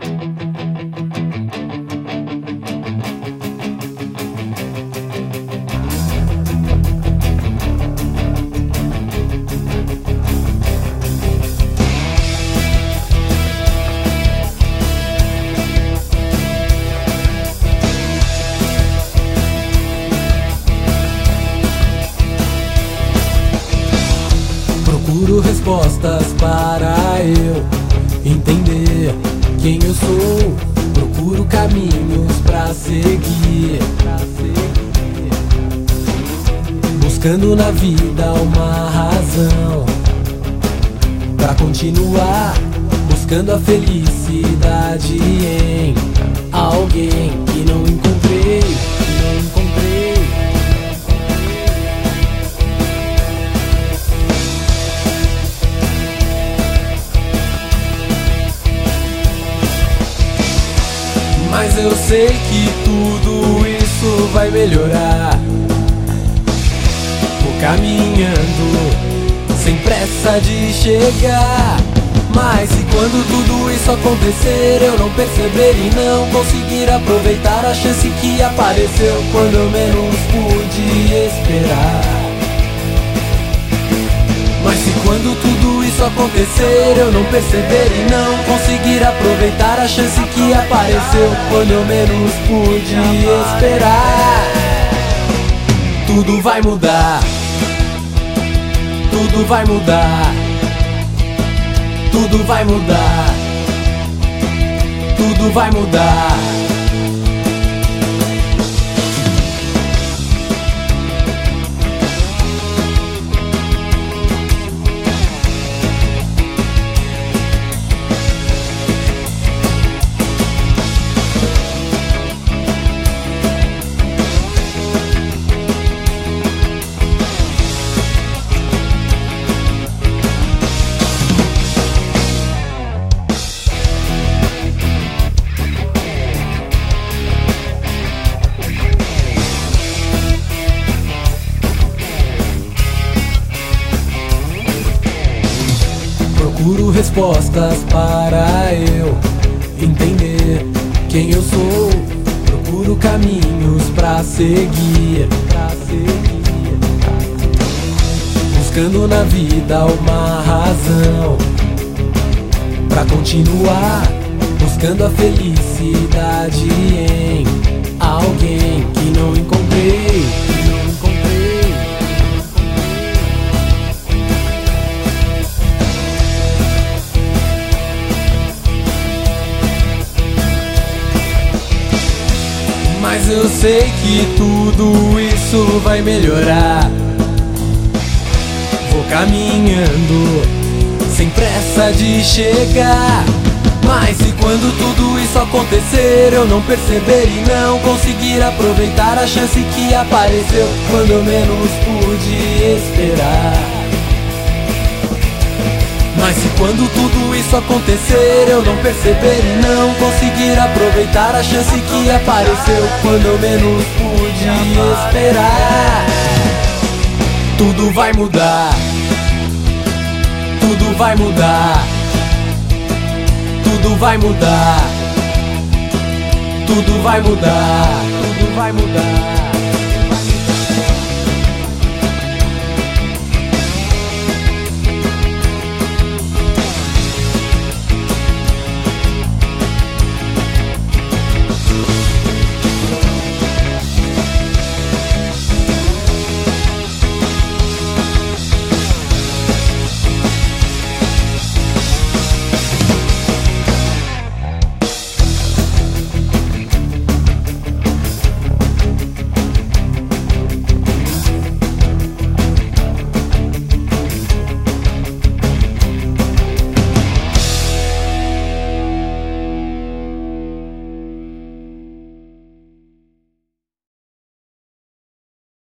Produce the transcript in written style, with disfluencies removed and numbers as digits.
Procuro respostas para eu entender quem eu sou. Procuro caminhos pra seguir, buscando na vida uma razão pra continuar, buscando a felicidade em alguém que não encontrei, Mas eu sei que tudo isso vai melhorar. Vou caminhando sem pressa de chegar. Mas e quando tudo isso acontecer, eu não perceber e não conseguir aproveitar a chance que apareceu quando eu menos pude esperar? Mas se quando tudo isso acontecer, eu não perceber e não conseguir aproveitar a chance que apareceu quando eu menos pude esperar? Tudo vai mudar, tudo vai mudar, tudo vai mudar, tudo vai mudar. Procuro respostas para eu entender quem eu sou. Procuro caminhos pra seguir, buscando na vida uma razão pra continuar, buscando a felicidade em alguém que não encontrei. Mas eu sei que tudo isso vai melhorar. Vou caminhando sem pressa de chegar. Mas se quando tudo isso acontecer, eu não perceber e não conseguir aproveitar a chance que apareceu quando eu menos pude esperar? Mas se quando tudo isso acontecer, eu não perceber e não conseguir aproveitar a chance que apareceu quando eu menos pude esperar? Tudo vai mudar, tudo vai mudar, tudo vai mudar, tudo vai mudar, tudo vai mudar.